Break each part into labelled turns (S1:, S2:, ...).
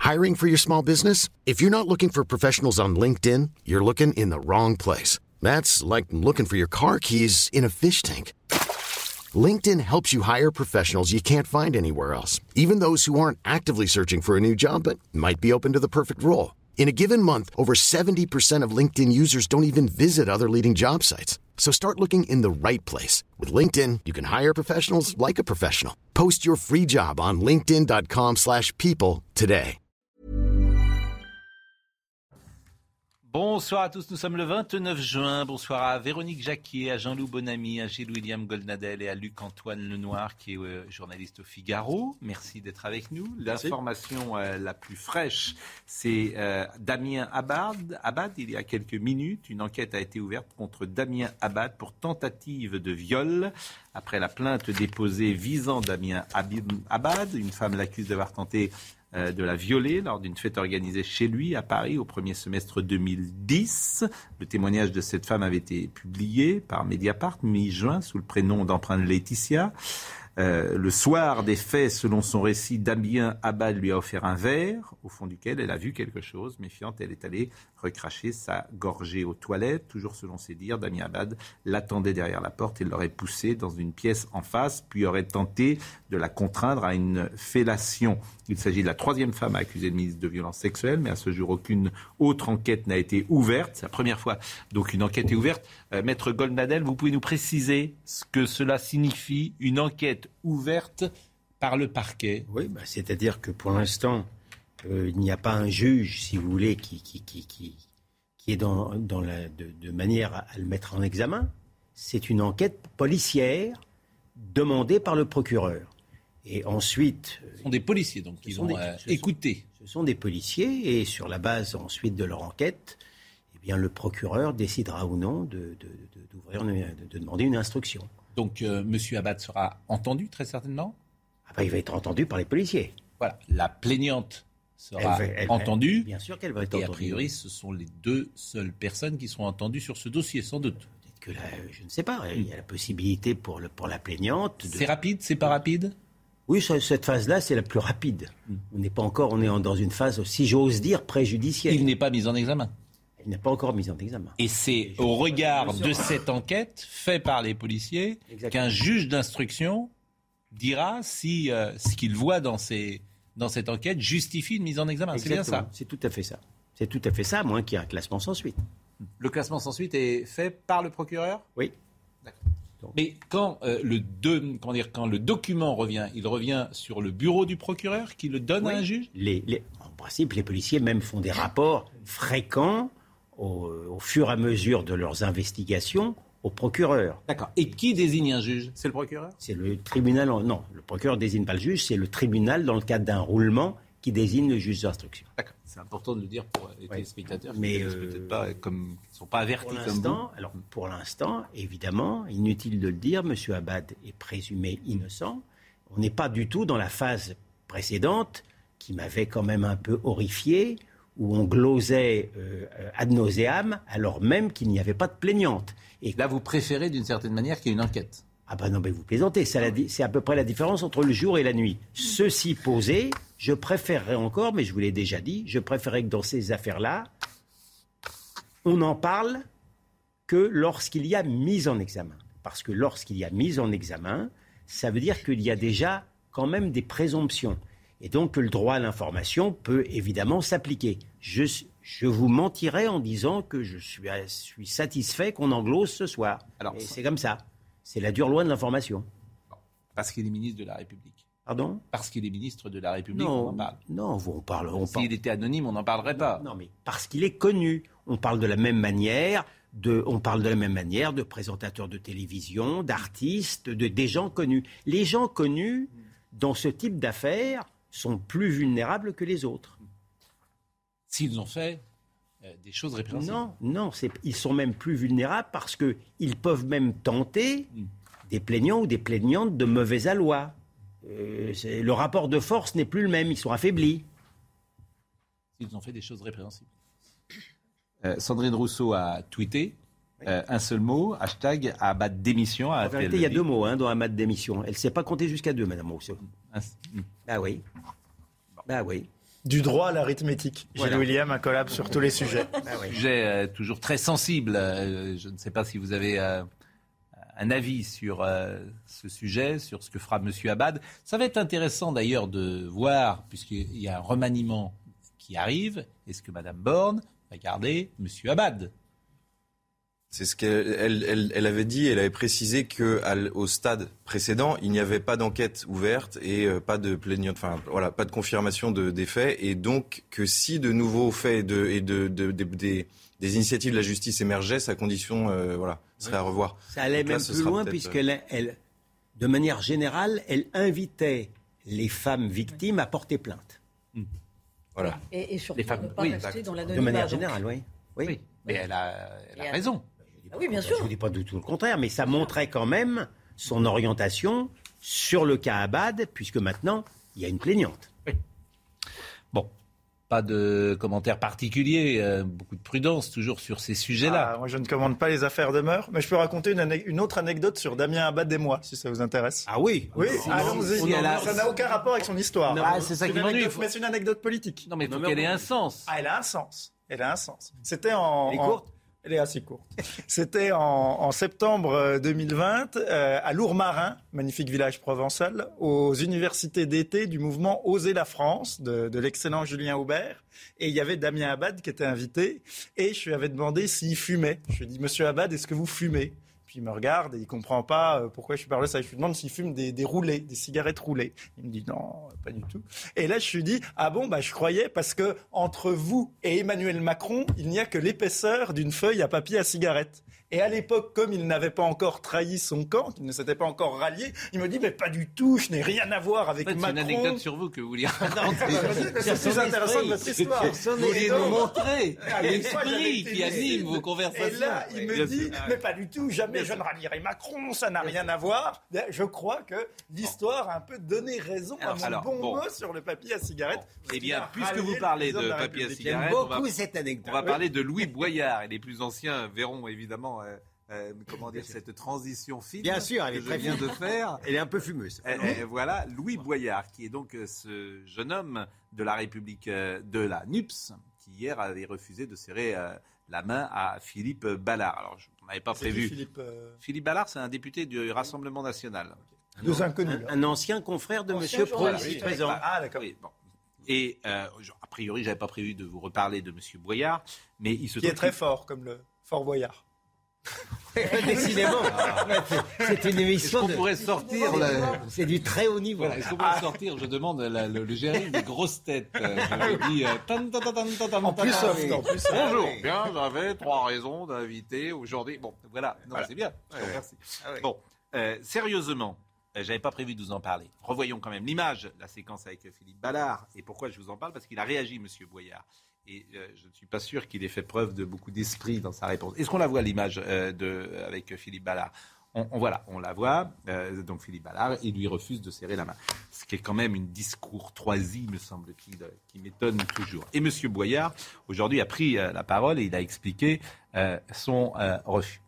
S1: Hiring for your small business? If you're not looking for professionals on LinkedIn, you're looking in the wrong place. That's like looking for your car keys in a fish tank. LinkedIn helps you hire professionals you can't find anywhere else, even those who aren't actively searching for a new job but might be open to the perfect role. In a given month, over 70% of LinkedIn users don't even visit other leading job sites. So start looking in the right place. With LinkedIn, you can hire professionals like a professional. Post your free job on linkedin.com/people today.
S2: Bonsoir à tous, nous sommes le 29 juin. Bonsoir à Véronique Jacquier, à Jean-Loup Bonamy, à Gilles-William Goldnadel et à Luc-Antoine Lenoir qui est journaliste au Figaro. Merci d'être avec nous. L'information la plus fraîche, c'est Damien Abad. Il y a quelques minutes, une enquête a été ouverte contre Damien Abad pour tentative de viol. Après la plainte déposée visant Damien Abad, une femme l'accuse d'avoir tenté de la violer lors d'une fête organisée chez lui à Paris au premier semestre 2010. Le témoignage de cette femme avait été publié par Mediapart mi-juin sous le prénom d'emprunt de Laetitia. Le soir des faits, selon son récit, Damien Abad lui a offert un verre au fond duquel elle a vu quelque chose. Méfiante, elle est allée recracher sa gorgée aux toilettes. Toujours selon ses dires, Damien Abad l'attendait derrière la porte et l'aurait poussée dans une pièce en face, puis aurait tenté de la contraindre à une fellation. Il s'agit de la troisième femme à accuser le ministre de violences sexuelles, mais à ce jour, aucune autre enquête n'a été ouverte. C'est la première fois donc une enquête est ouverte. Maître Goldnadel, vous pouvez nous préciser ce que cela signifie, une enquête ouverte par le parquet?
S3: Oui, c'est-à-dire que pour l'instant, il n'y a pas un juge, si vous voulez, qui est de manière à le mettre en examen. C'est une enquête policière demandée par le procureur. Et ensuite...
S2: Ce sont des policiers, donc, qui vont écouter.
S3: Ce sont des policiers, et sur la base ensuite de leur enquête, eh bien, le procureur décidera ou non de demander une instruction.
S2: Donc, M. Abad sera entendu, très certainement?
S3: Il va être entendu par les policiers.
S2: Voilà, la plaignante sera entendue.
S3: Bien sûr qu'elle va être
S2: entendue.
S3: entendue.
S2: Et a priori, ce sont les deux seules personnes qui seront entendues sur ce dossier, sans doute.
S3: Peut-être que là, je ne sais pas, il y a la possibilité pour la plaignante...
S2: C'est rapide, c'est pas rapide?
S3: Oui, cette phase-là, c'est la plus rapide. On n'est pas encore, dans une phase, si j'ose dire, préjudicielle.
S2: Il n'est pas mis en examen.
S3: Il n'est pas encore mis en examen.
S2: Et c'est au regard de cette enquête faite par les policiers qu'un juge d'instruction dira si ce qu'il voit dans cette enquête justifie une mise en examen.
S3: Exactement.
S2: C'est bien ça.
S3: C'est tout à fait ça. C'est tout à fait ça, à moins qu'il y ait un classement sans suite.
S2: Le classement sans suite est fait par le procureur?
S3: Oui.
S2: D'accord. Mais quand le document revient, il revient sur le bureau du procureur qui le donne à un juge?
S3: En principe, les policiers même font des rapports fréquents au fur et à mesure de leurs investigations au procureur.
S2: D'accord. Et qui désigne un juge? C'est le procureur?
S3: C'est le tribunal. Non, le procureur ne désigne pas le juge, c'est le tribunal dans le cadre d'un roulement qui désigne le juge d'instruction.
S2: D'accord. C'est important de le dire pour les téléspectateurs qui
S3: ne
S2: sont pas avertis comme vous.
S3: Alors, pour l'instant, évidemment, inutile de le dire, M. Abad est présumé innocent. On n'est pas du tout dans la phase précédente qui m'avait quand même un peu horrifié, où on glosait ad nauseam, alors même qu'il n'y avait pas de plaignante.
S2: Et là, vous préférez d'une certaine manière qu'il y ait une enquête?
S3: Non, mais vous plaisantez. C'est à peu près la différence entre le jour et la nuit. Ceci posé, je préférerais encore, mais je vous l'ai déjà dit, je préférerais que dans ces affaires-là, on n'en parle que lorsqu'il y a mise en examen. Parce que lorsqu'il y a mise en examen, ça veut dire qu'il y a déjà quand même des présomptions. Et donc que le droit à l'information peut évidemment s'appliquer. Je vous mentirais en disant que je suis satisfait qu'on en glose ce soir. Et c'est comme ça. C'est la dure loi de l'information.
S2: Parce qu'il est ministre de la République.
S3: Pardon ?
S2: Parce qu'il est ministre de la République, on en parle.
S3: Non, on parle.
S2: S'il était anonyme, on n'en parlerait pas.
S3: Non, mais parce qu'il est connu. On parle de la même manière de présentateurs de télévision, d'artistes, des gens connus. Les gens connus, dans ce type d'affaires, sont plus vulnérables que les autres.
S2: S'ils ont fait des choses répréhensibles.
S3: Non, ils sont même plus vulnérables parce qu'ils peuvent même tenter des plaignants ou des plaignantes de mauvais aloi. Le rapport de force n'est plus le même, ils sont affaiblis.
S2: S'ils ont fait des choses répréhensibles. Sandrine Rousseau a tweeté un seul mot, hashtag Abad démission.
S3: En vérité, il y a 2 mots dans Abad démission. Elle ne sait pas compter jusqu'à 2, Madame Rousseau. Oui.
S4: Du droit à l'arithmétique. Gilles William, un collab sur tous les sujets.
S2: Sujet toujours très sensible. Je ne sais pas si vous avez un avis sur ce sujet, sur ce que fera M. Abad. Ça va être intéressant d'ailleurs de voir, puisqu'il y a un remaniement qui arrive, est-ce que Mme Borne va garder M. Abad ?
S5: C'est ce qu'elle avait dit. Elle avait précisé qu'au stade précédent, il n'y avait pas d'enquête ouverte et pas de plaignante, pas de confirmation des faits. Et donc que si de nouveaux faits des initiatives de la justice émergeaient, sa condition serait à revoir.
S3: Ça allait même plus loin puisqu'elle, de manière générale, elle invitait les femmes victimes à porter plainte.
S5: Voilà.
S6: Et surtout
S2: les femmes,
S6: ne pas rester dans l'anonymat.
S3: De manière générale, oui.
S2: Mais elle a raison.
S6: Oui, bien sûr.
S3: Je ne vous dis pas du tout le contraire, mais ça montrait quand même son orientation sur le cas Abad, puisque maintenant, il y a une plaignante.
S2: Oui. Bon, pas de commentaires particuliers, beaucoup de prudence toujours sur ces sujets-là.
S4: Moi, je ne commande pas les affaires de mœurs, mais je peux raconter une autre anecdote sur Damien Abad et moi, si ça vous intéresse.
S3: Ah oui.
S4: Oui, allons-y. Ça n'a aucun rapport avec son histoire.
S2: C'est ça qui m'ennuie.
S4: Mais c'est une anecdote politique.
S2: Non, mais il faut qu'elle ait un sens.
S4: Elle a un sens. C'était en...
S3: Elle est courte.
S4: Elle est assez courte. C'était en septembre 2020, à Lourmarin, magnifique village provençal, aux universités d'été du mouvement Oser la France, de l'excellent Julien Aubert. Et il y avait Damien Abad qui était invité. Et je lui avais demandé s'il fumait. Je lui ai dit, Monsieur Abad, est-ce que vous fumez ? Puis il me regarde et il ne comprend pas pourquoi je lui parle de ça. Je lui demande s'il fume des roulés, des cigarettes roulées. Il me dit non, pas du tout. Et là, je lui dis, ah bon, je croyais, parce que entre vous et Emmanuel Macron, il n'y a que l'épaisseur d'une feuille à papier à cigarette. Et à l'époque, comme il n'avait pas encore trahi son camp, qu'il ne s'était pas encore rallié, il me dit, mais pas du tout, je n'ai rien à voir avec Macron.
S2: C'est une anecdote sur vous que vous vouliez raconter.
S4: C'est plus intéressant de votre histoire.
S2: Vous vouliez nous montrer l'esprit qui anime vos conversations.
S4: Et là, il me dit, mais pas du tout, jamais je ne rallierai Macron, ça n'a rien à voir. Je crois que l'histoire a un peu donné raison à mon bon mot sur le papier à cigarette.
S2: Eh bien, puisque vous parlez de papier à cigarette, on va parler de Louis Boyard. Et les plus anciens verront évidemment cette transition fine.
S3: Bien sûr, elle est
S2: que je viens de faire.
S3: Elle est un peu fumeuse.
S2: Voilà, Louis Boyard, qui est donc ce jeune homme de la République de la NUPS, qui hier avait refusé de serrer la main à Philippe Ballard. Alors, on n'avait pas prévu. Philippe Ballard, c'est un député du Rassemblement national.
S4: Deux inconnus.
S3: Un ancien confrère de M. Pro, ici présent.
S4: Ah, d'accord.
S2: Oui, bon. Et a priori, je n'avais pas prévu de vous reparler de M. Boyard, mais il se
S4: qui est très fort, comme le Fort Boyard.
S3: Décidément, c'est une émission.
S2: Est-ce qu'on pourrait sortir
S3: C'est du très haut niveau.
S2: Voilà, est-ce qu'on pourrait sortir, je demande, le générique des grosses têtes. Je dis
S4: en plus soft.
S2: Bonjour, bien, j'avais 3 raisons d'inviter aujourd'hui. Bon, voilà, c'est bien. Merci. Bon, sérieusement, j'avais pas prévu de vous en parler. Revoyons quand même l'image, la séquence avec Philippe Ballard. Et pourquoi je vous en parle ? Parce qu'il a réagi, M. Boyard. Et je ne suis pas sûr qu'il ait fait preuve de beaucoup d'esprit dans sa réponse. Est-ce qu'on la voit, l'image avec Philippe Ballard ? On la voit. Donc Philippe Ballard, il lui refuse de serrer la main. Ce qui est quand même une discourtoisie, me semble-t-il, qui m'étonne toujours. Et M. Boyard, aujourd'hui, a pris la parole et il a expliqué son refus.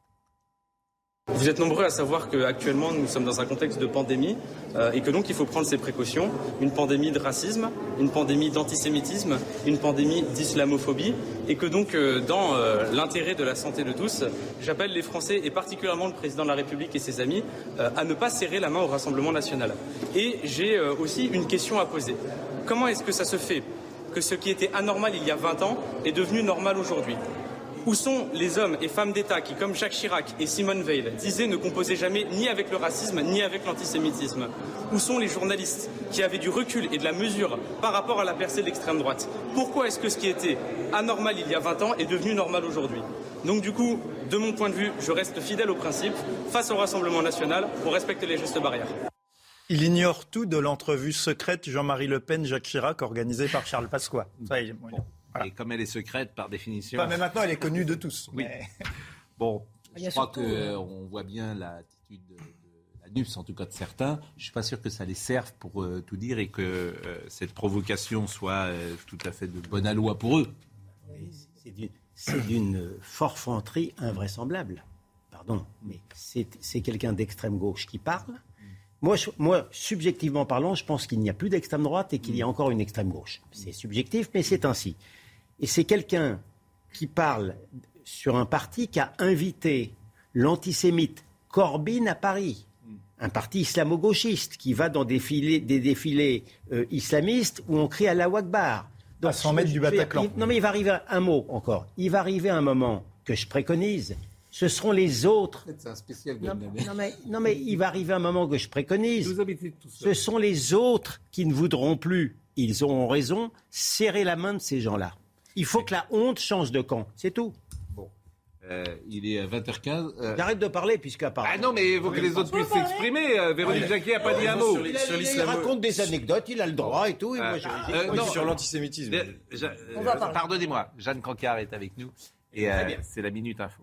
S7: Vous êtes nombreux à savoir qu'actuellement nous sommes dans un contexte de pandémie et que donc il faut prendre ses précautions. Une pandémie de racisme, une pandémie d'antisémitisme, une pandémie d'islamophobie et que donc dans l'intérêt de la santé de tous, j'appelle les Français et particulièrement le président de la République et ses amis à ne pas serrer la main au Rassemblement national. Et j'ai aussi une question à poser. Comment est-ce que ça se fait que ce qui était anormal il y a 20 ans est devenu normal aujourd'hui ? Où sont les hommes et femmes d'État qui, comme Jacques Chirac et Simone Veil, disaient ne composer jamais ni avec le racisme ni avec l'antisémitisme ? Où sont les journalistes qui avaient du recul et de la mesure par rapport à la percée de l'extrême droite ? Pourquoi est-ce que ce qui était anormal il y a 20 ans est devenu normal aujourd'hui ? Donc du coup, de mon point de vue, je reste fidèle au principe, face au Rassemblement national, pour respecter les gestes barrières.
S4: Il ignore tout de l'entrevue secrète Jean-Marie Le Pen-Jacques Chirac organisée par Charles Pasqua. Ça,
S2: Voilà. Et comme elle est secrète, par définition...
S4: mais maintenant, elle est connue de tous.
S2: Oui.
S4: Mais...
S2: Bon, je crois qu'on voit bien l'attitude de la NUPS, en tout cas de certains. Je ne suis pas sûr que ça les serve pour tout dire et que cette provocation soit tout à fait de bonne aloi pour eux.
S3: C'est d'une forfanterie invraisemblable. Pardon, mais c'est quelqu'un d'extrême gauche qui parle. Moi, subjectivement parlant, je pense qu'il n'y a plus d'extrême droite et qu'il y a encore une extrême gauche. C'est subjectif, mais c'est ainsi. Et c'est quelqu'un qui parle sur un parti qui a invité l'antisémite Corbyn à Paris. Un parti islamo-gauchiste qui va dans des défilés islamistes où on crie Allahu Akbar.
S4: Donc, à 100 mètres du Bataclan.
S3: Non, mais il va arriver un mot encore. Il va arriver un moment que je préconise. Ce seront les autres.
S2: C'est un spécial.
S3: Non, mais il va arriver un moment que je préconise.
S2: Vous habitez tout seul.
S3: Ce sont les autres qui ne voudront plus, ils auront raison, serrer la main de ces gens-là. Il faut que la honte change de camp, c'est tout.
S2: Bon, il est 20h15.
S3: J'arrête de parler puisqu'apparemment...
S2: Ah non, mais il faut que les autres puissent s'exprimer. Véronique Jacquier n'a pas dit un mot.
S3: Il raconte des anecdotes, il a le droit et tout. Et moi,
S5: non, sur l'antisémitisme.
S2: Pardonnez-moi, Jeanne Cancard est avec nous. Et c'est la Minute Info.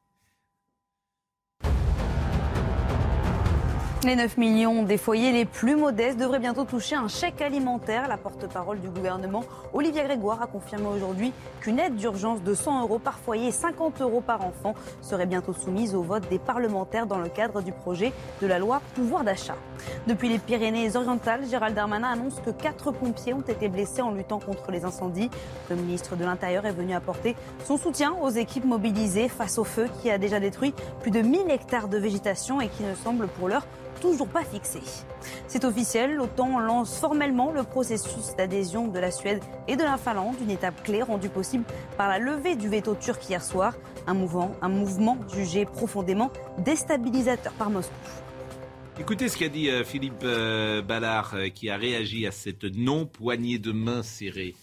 S6: Les 9 millions des foyers les plus modestes devraient bientôt toucher un chèque alimentaire. La porte-parole du gouvernement, Olivia Grégoire, a confirmé aujourd'hui qu'une aide d'urgence de 100 € par foyer et 50 € par enfant serait bientôt soumise au vote des parlementaires dans le cadre du projet de la loi pouvoir d'achat. Depuis les Pyrénées-Orientales, Gérald Darmanin annonce que 4 pompiers ont été blessés en luttant contre les incendies. Le ministre de l'Intérieur est venu apporter son soutien aux équipes mobilisées face au feu qui a déjà détruit plus de 1000 hectares de végétation et qui ne semble pour l'heure toujours pas fixé. C'est officiel, l'OTAN lance formellement le processus d'adhésion de la Suède et de la Finlande, une étape clé rendue possible par la levée du veto turc hier soir, un mouvement jugé profondément déstabilisateur par Moscou.
S2: Écoutez ce qu'a dit Philippe Ballard qui a réagi à cette non-poignée de main serrée.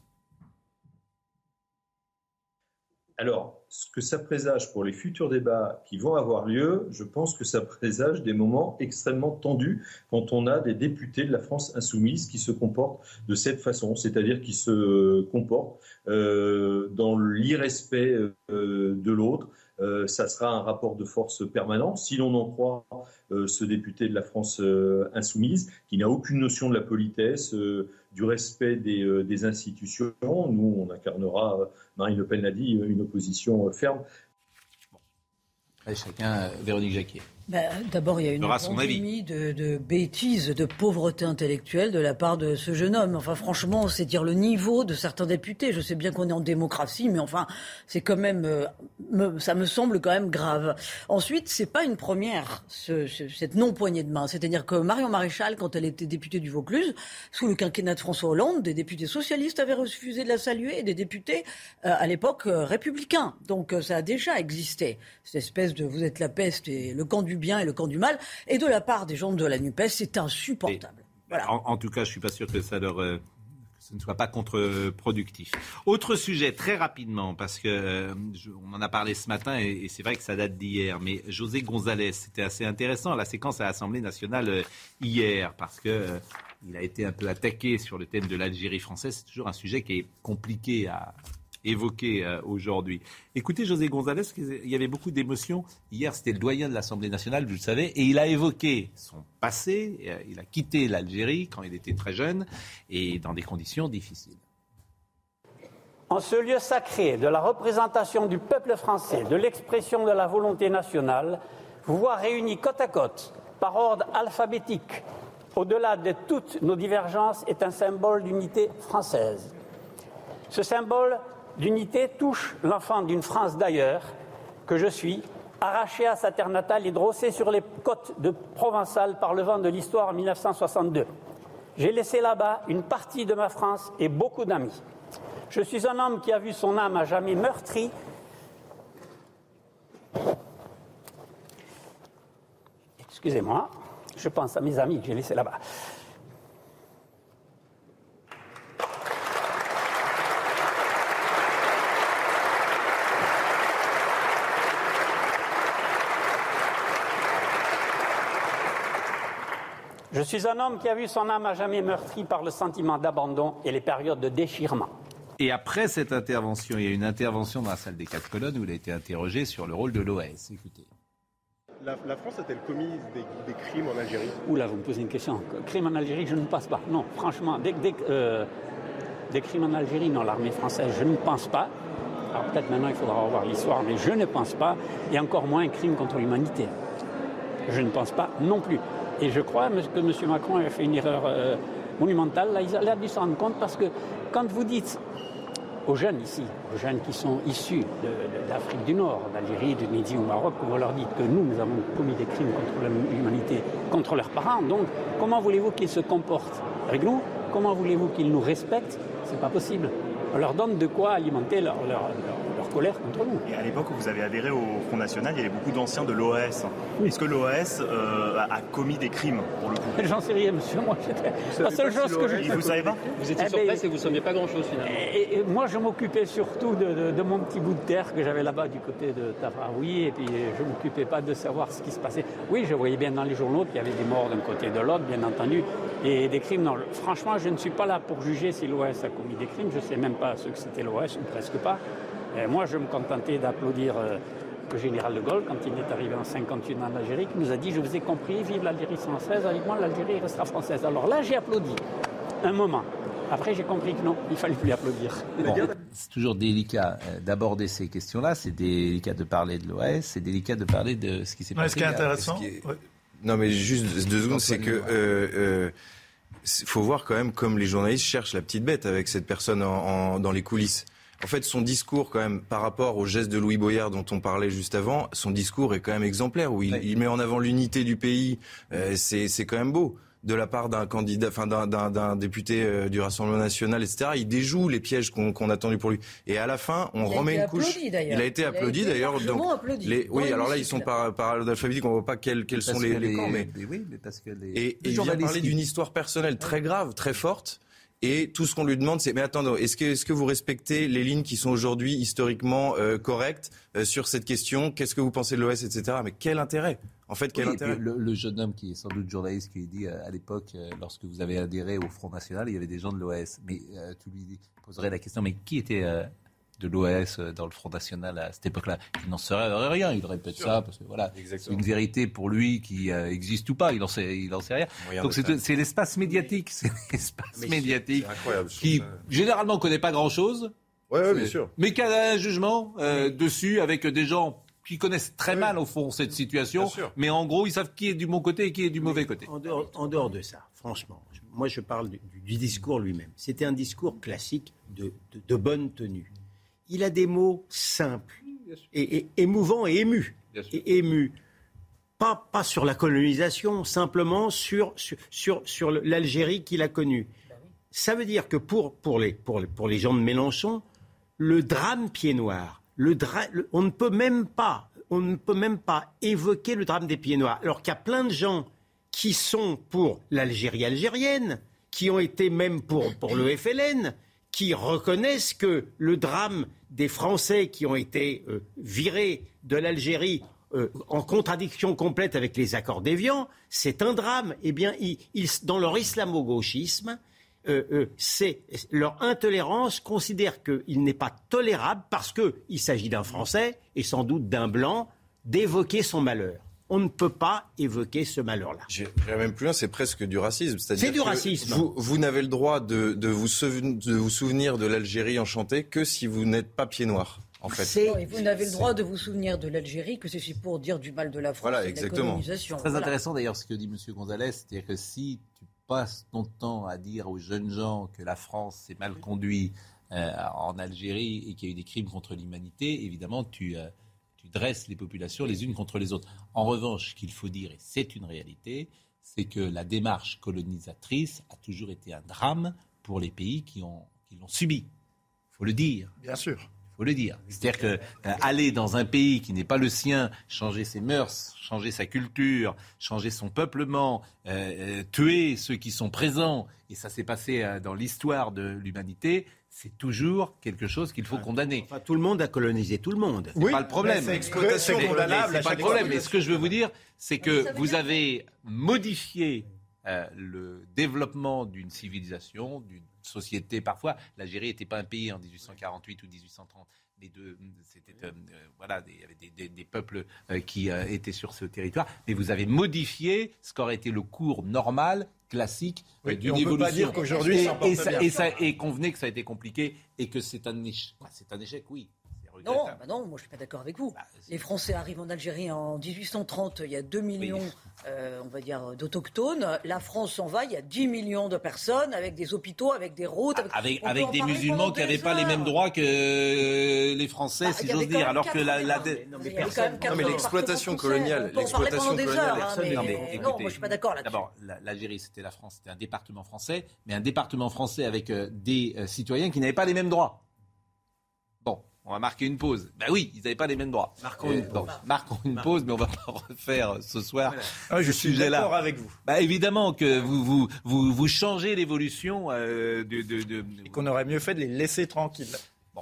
S8: Alors, ce que ça présage pour les futurs débats qui vont avoir lieu, je pense que ça présage des moments extrêmement tendus quand on a des députés de la France insoumise qui se comportent de cette façon, c'est-à-dire qui se comportent dans l'irrespect de l'autre. Ça sera un rapport de force permanent. Si l'on en croit ce député de la France insoumise, qui n'a aucune notion de la politesse, du respect des institutions, nous, on incarnera, Marine Le Pen l'a dit, une opposition ferme.
S2: Après, chacun, Véronique Jacquier.
S9: D'abord, il y a une pandémie de bêtises, de pauvreté intellectuelle de la part de ce jeune homme. Enfin, franchement, c'est dire le niveau de certains députés. Je sais bien qu'on est en démocratie, mais enfin, c'est quand même, ça me semble quand même grave. Ensuite, c'est pas une première, cette non-poignée de main. C'est-à-dire que Marion Maréchal, quand elle était députée du Vaucluse, sous le quinquennat de François Hollande, des députés socialistes avaient refusé de la saluer et des députés, à l'époque, républicains. Donc, ça a déjà existé. Cette espèce de, vous êtes la peste et le camp du bien et le camp du mal, et de la part des gens de la NUPES, c'est insupportable. Voilà.
S2: En tout cas, je ne suis pas sûr que ça que ce ne soit pas contre-productif. Autre sujet, très rapidement, parce que on en a parlé ce matin, et c'est vrai que ça date d'hier, mais José González, c'était assez intéressant, la séquence à l'Assemblée nationale hier, parce que il a été un peu attaqué sur le thème de l'Algérie française. C'est toujours un sujet qui est compliqué à évoqué aujourd'hui. Écoutez, José González, il y avait beaucoup d'émotions. Hier, c'était le doyen de l'Assemblée nationale, vous le savez, et il a évoqué son passé. Il a quitté l'Algérie quand il était très jeune et dans des conditions difficiles.
S10: En ce lieu sacré de la représentation du peuple français, de l'expression de la volonté nationale, vous voir réunis côte à côte, par ordre alphabétique, au-delà de toutes nos divergences, est un symbole d'unité française. Ce symbole d'unité touche l'enfant d'une France d'ailleurs, que je suis, arraché à sa terre natale et drossé sur les côtes de Provençal par le vent de l'histoire en 1962. J'ai laissé là-bas une partie de ma France et beaucoup d'amis. Je suis un homme qui a vu son âme à jamais meurtrie. Excusez-moi, je pense à mes amis que j'ai laissés là-bas. Je suis un homme qui a vu son âme à jamais meurtrie par le sentiment d'abandon et les périodes de déchirement.
S2: Et après cette intervention, il y a une intervention dans la salle des 4 colonnes où il a été interrogé sur le rôle de l'OAS. Écoutez.
S11: La France a-t-elle commis des crimes en Algérie ?
S10: Oula, vous me posez une question. Crimes en Algérie, je ne pense pas. Non, franchement, des crimes en Algérie, non, l'armée française, je ne pense pas. Alors peut-être maintenant il faudra revoir l'histoire, mais je ne pense pas. Et encore moins un crime contre l'humanité. Je ne pense pas non plus. Et je crois que M. Macron avait fait une erreur monumentale. Là, il a dû s'en rendre compte parce que quand vous dites aux jeunes ici, aux jeunes qui sont issus d'Afrique du Nord, d'Algérie, de Tunisie ou Maroc, vous leur dites que nous avons commis des crimes contre l'humanité, contre leurs parents. Donc, comment voulez-vous qu'ils se comportent avec nous? Comment voulez-vous qu'ils nous respectent? C'est pas possible. On leur donne de quoi alimenter leur colère contre nous.
S12: Et à l'époque où vous avez adhéré au Front National, il y avait beaucoup d'anciens de l'OAS. Oui. Est-ce que l'OAS a commis des crimes pour le coup?
S10: J'en sais rien, monsieur. Moi, la seule chose que je...
S12: Vous savez pas?
S7: Vous étiez sur place et vous ne saviez pas grand-chose finalement.
S10: Et moi, je m'occupais surtout de mon petit bout de terre que j'avais là-bas du côté de Tafraoui, et puis je ne m'occupais pas de savoir ce qui se passait. Oui, je voyais bien dans les journaux qu'il y avait des morts d'un côté et de l'autre, bien entendu, et des crimes. Non, franchement, je ne suis pas là pour juger si l'OAS a commis des crimes. Je ne sais même pas ce que c'était l'OAS, ou presque pas. Moi, je me contentais d'applaudir le général de Gaulle quand il est arrivé en 1958 en Algérie, qui nous a dit « Je vous ai compris, vive l'Algérie française, avec moi l'Algérie restera française ». Alors là, j'ai applaudi un moment. Après, j'ai compris que non, il ne fallait plus applaudir.
S2: Bon, c'est toujours délicat d'aborder ces questions-là, c'est délicat de parler de l'OAS, c'est délicat de parler de ce qui s'est passé.
S4: Ce qui est intéressant...
S5: Non, mais juste 2 secondes, c'est que... faut voir quand même comme les journalistes cherchent la petite bête avec cette personne dans les coulisses. En fait, son discours, quand même, par rapport au geste de Louis Boyard dont on parlait juste avant, son discours est quand même exemplaire, où il met en avant l'unité du pays. C'est quand même beau. De la part d'un candidat, enfin d'un député du Rassemblement national, etc. Il déjoue les pièges qu'on a tendus pour lui. Et à la fin, on remet une couche. Il a été applaudi d'ailleurs. Oui, alors là, ils sont par ordre alphabétique. On voit pas quels sont les camps, mais oui, mais parce que et il vient parler d'une histoire personnelle très grave, très forte. Et tout ce qu'on lui demande, c'est mais attendez, est-ce que vous respectez les lignes qui sont aujourd'hui historiquement correctes sur cette question? Qu'est-ce que vous pensez de l'OS, etc. Mais quel intérêt? En fait, quel intérêt?
S2: Le jeune homme qui est sans doute journaliste qui dit à l'époque, lorsque vous avez adhéré au Front National, il y avait des gens de l'OS. Mais tu lui poserais la question, mais qui était de l'OS dans le Front National à cette époque-là? Il n'en saurait rien. Il répète ça parce que voilà, c'est une vérité pour lui qui existe ou pas. Il n'en sait rien. Donc c'est l'espace médiatique, qui généralement ne connaît pas grand-chose.
S5: Ouais, bien sûr.
S2: Mais qui a un jugement dessus avec des gens qui connaissent très mal, au fond, cette situation. Mais en gros, ils savent qui est du bon côté et qui est du mauvais côté.
S3: En dehors de ça, franchement, moi je parle du discours lui-même. C'était un discours classique de bonne tenue. Il a des mots simples, et émouvants et émus. Pas sur la colonisation, simplement sur l'Algérie qu'il a connue. Ça veut dire que pour les gens de Mélenchon, le drame Pieds Noirs, on ne peut même pas évoquer le drame des Pieds Noirs. Alors qu'il y a plein de gens qui sont pour l'Algérie algérienne, qui ont été même pour le FLN, qui reconnaissent que le drame des Français qui ont été virés de l'Algérie en contradiction complète avec les accords d'Évian, c'est un drame. Eh bien, dans leur islamo-gauchisme, leur intolérance considère qu'il n'est pas tolérable, parce qu'il s'agit d'un Français et sans doute d'un Blanc, d'évoquer son malheur. On ne peut pas évoquer ce malheur-là.
S5: J'irais même plus loin, c'est presque du racisme.
S3: C'est du racisme.
S5: Vous n'avez le droit de vous souvenir de l'Algérie enchantée que si vous n'êtes pas pieds noirs. En fait.
S9: Et vous n'avez le droit de vous souvenir de l'Algérie que c'est pour dire du mal de la France et de la colonisation.
S2: C'est très intéressant d'ailleurs ce que dit M. Gonzalez, c'est-à-dire que si tu passes ton temps à dire aux jeunes gens que la France s'est mal conduite en Algérie et qu'il y a eu des crimes contre l'humanité, évidemment tu dresses les populations les unes contre les autres. En revanche, ce qu'il faut dire, et c'est une réalité, c'est que la démarche colonisatrice a toujours été un drame pour les pays qui l'ont subi. Il faut le dire.
S4: Bien sûr.
S2: Il faut le dire. C'est-à-dire que aller dans un pays qui n'est pas le sien, changer ses mœurs, changer sa culture, changer son peuplement, tuer ceux qui sont présents, et ça s'est passé dans l'histoire de l'humanité, c'est toujours quelque chose qu'il faut condamner.
S3: Enfin, tout le monde a colonisé tout le monde.
S2: C'est pas le problème.
S4: C'est condamnable.
S2: C'est pas le problème. Mais ce que je veux vous dire, c'est que vous avez modifié le développement d'une civilisation, d'une société. Parfois, l'Algérie n'était pas un pays en 1848 ou 1830. Il y avait des peuples qui étaient sur ce territoire. Mais vous avez modifié ce qu'aurait été le cours normal, classique d'une évolution. On ne peut pas dire qu'aujourd'hui ça porte bien. Et convenez que ça a été compliqué et que c'est un échec. C'est un échec, oui. C'est
S9: Non, moi je suis pas d'accord avec vous. Les Français arrivent en Algérie en 1830, il y a 2 millions, on va dire, d'autochtones. La France s'en va, il y a 10 millions de personnes avec des hôpitaux, avec des routes.
S2: Avec des musulmans qui n'avaient pas les mêmes droits que les Français, si j'ose dire. Alors que
S5: mais l'exploitation coloniale.
S9: Non, moi je suis pas d'accord là-dessus.
S2: D'abord, l'Algérie, c'était la France, c'était un département français, mais un département français avec des citoyens qui n'avaient pas les mêmes droits. Bon, on va marquer une pause. Ben oui, ils n'avaient pas les mêmes droits. Marquons une pause, mais on va pas refaire ce soir.
S4: Je suis d'accord avec vous.
S2: Bah évidemment que vous changez l'évolution
S4: Et qu'on aurait mieux fait de les laisser tranquilles.
S2: Bon.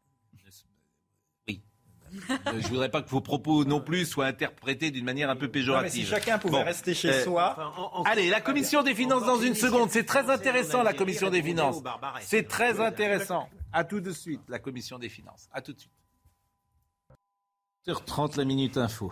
S2: Oui. Je voudrais pas que vos propos non plus soient interprétés d'une manière un peu péjorative.
S4: Non, mais si chacun pouvait rester chez soi.
S2: Allez, la commission des finances dans une seconde. C'est très intéressant, la commission des finances. C'est très intéressant. À tout de suite, la commission des finances. À tout de suite. 8h30, la Minute Info.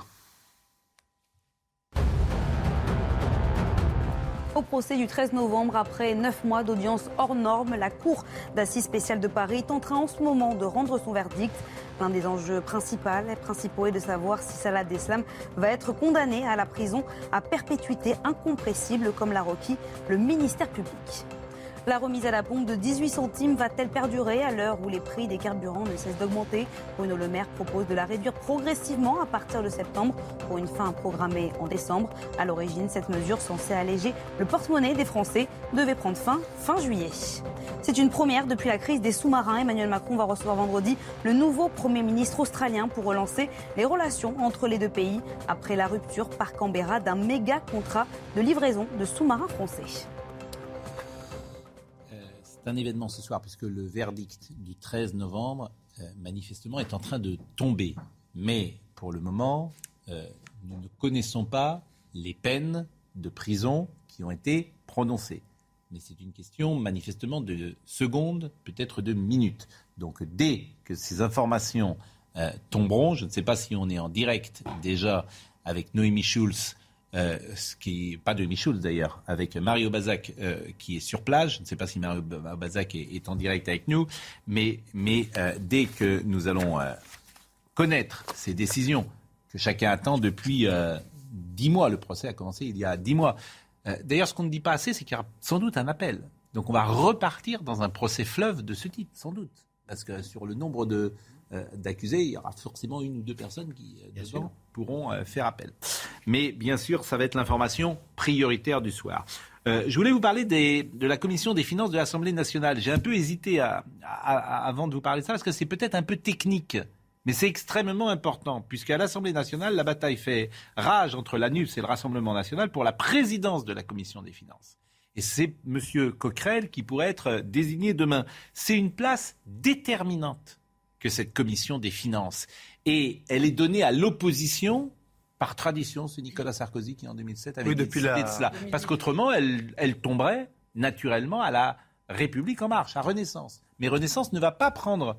S6: Au procès du 13 novembre, après 9 mois d'audience hors norme, la Cour d'assises spéciale de Paris est en train en ce moment de rendre son verdict. L'un des enjeux principaux est de savoir si Salah Abdeslam va être condamné à la prison à perpétuité incompressible comme l'a requis le ministère public. La remise à la pompe de 18 centimes va-t-elle perdurer à l'heure où les prix des carburants ne cessent d'augmenter ? Bruno Le Maire propose de la réduire progressivement à partir de septembre pour une fin programmée en décembre. À l'origine, cette mesure censée alléger le porte-monnaie des Français devait prendre fin juillet. C'est une première depuis la crise des sous-marins. Emmanuel Macron va recevoir vendredi le nouveau Premier ministre australien pour relancer les relations entre les deux pays après la rupture par Canberra d'un méga contrat de livraison de sous-marins français.
S2: C'est un événement ce soir puisque le verdict du 13 novembre, manifestement, est en train de tomber. Mais pour le moment, nous ne connaissons pas les peines de prison qui ont été prononcées. Mais c'est une question manifestement de secondes, peut-être de minutes. Donc dès que ces informations tomberont, je ne sais pas si on est en direct déjà avec Noémie Schulz, pas de Schulz d'ailleurs, avec Mario Bazac qui est sur place. Je ne sais pas si Mario Bazac est en direct avec nous, mais dès que nous allons connaître ces décisions que chacun attend depuis 10 mois, le procès a commencé il y a 10 mois. D'ailleurs, ce qu'on ne dit pas assez, c'est qu'il y aura sans doute un appel. Donc on va repartir dans un procès fleuve de ce type, sans doute. Parce que sur le nombre d'accusés, il y aura forcément une ou deux personnes qui pourront faire appel. Mais bien sûr, ça va être l'information prioritaire du soir. Je voulais vous parler de la commission des finances de l'Assemblée nationale. J'ai un peu hésité avant de vous parler de ça, parce que c'est peut-être un peu technique. Mais c'est extrêmement important, puisqu'à l'Assemblée nationale, la bataille fait rage entre l'ANUPS et le Rassemblement national pour la présidence de la commission des finances. Et c'est M. Coquerel qui pourrait être désigné demain. C'est une place déterminante que cette commission des finances. Et elle est donnée à l'opposition. Par tradition, c'est Nicolas Sarkozy qui, en 2007, avait décidé de cela. Parce qu'autrement, elle tomberait naturellement à la République en marche, à Renaissance. Mais Renaissance ne va pas prendre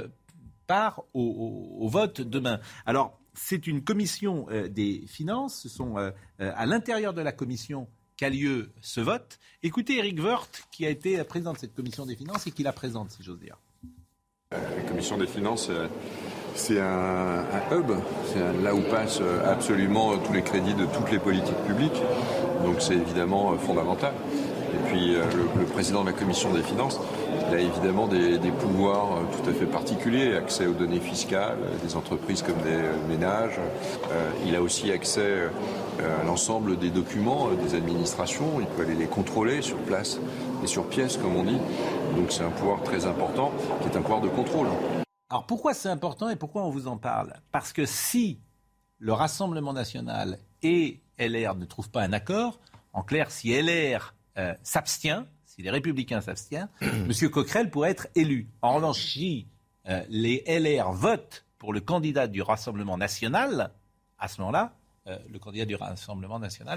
S2: part au vote demain. Alors, c'est une commission des finances. Ce sont à l'intérieur de la commission qu'a lieu ce vote. Écoutez Éric Woerth, qui a été président de cette commission des finances et qui la présente, si j'ose dire.
S13: La commission des finances, c'est un hub, c'est là où passent absolument tous les crédits de toutes les politiques publiques. Donc c'est évidemment fondamental. Et puis le président de la commission des finances, il a évidemment des pouvoirs tout à fait particuliers, accès aux données fiscales des entreprises comme des ménages. Il a aussi accès à l'ensemble des documents des administrations. Il peut aller les contrôler sur place et sur pièce, comme on dit. Donc c'est un pouvoir très important qui est un pouvoir de contrôle.
S2: Alors pourquoi c'est important et pourquoi on vous en parle ? Parce que si le Rassemblement national et LR ne trouvent pas un accord, en clair, si LR s'abstient, si les Républicains s'abstiennent, M. Coquerel pourrait être élu. En revanche, si les LR votent pour le candidat du Rassemblement national, à ce moment-là, le candidat du Rassemblement national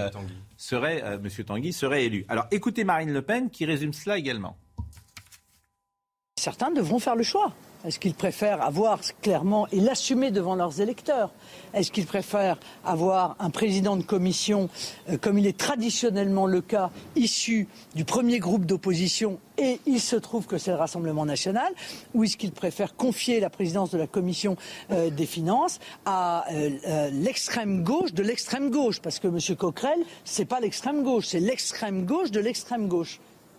S2: M. Tanguy serait élu. Alors écoutez Marine Le Pen qui résume cela également.
S14: Certains devront faire le choix.
S9: Est-ce qu'ils préfèrent avoir clairement et l'assumer devant leurs électeurs? Est-ce qu'ils préfèrent avoir un président de commission, comme il est traditionnellement le cas, issu du premier groupe d'opposition, et il se trouve que c'est le Rassemblement national, ou est-ce qu'ils préfèrent confier la présidence de la commission des finances à l'extrême gauche de l'extrême gauche? Parce que M. Coquerel, c'est pas l'extrême gauche, c'est l'extrême gauche de l'extrême gauche.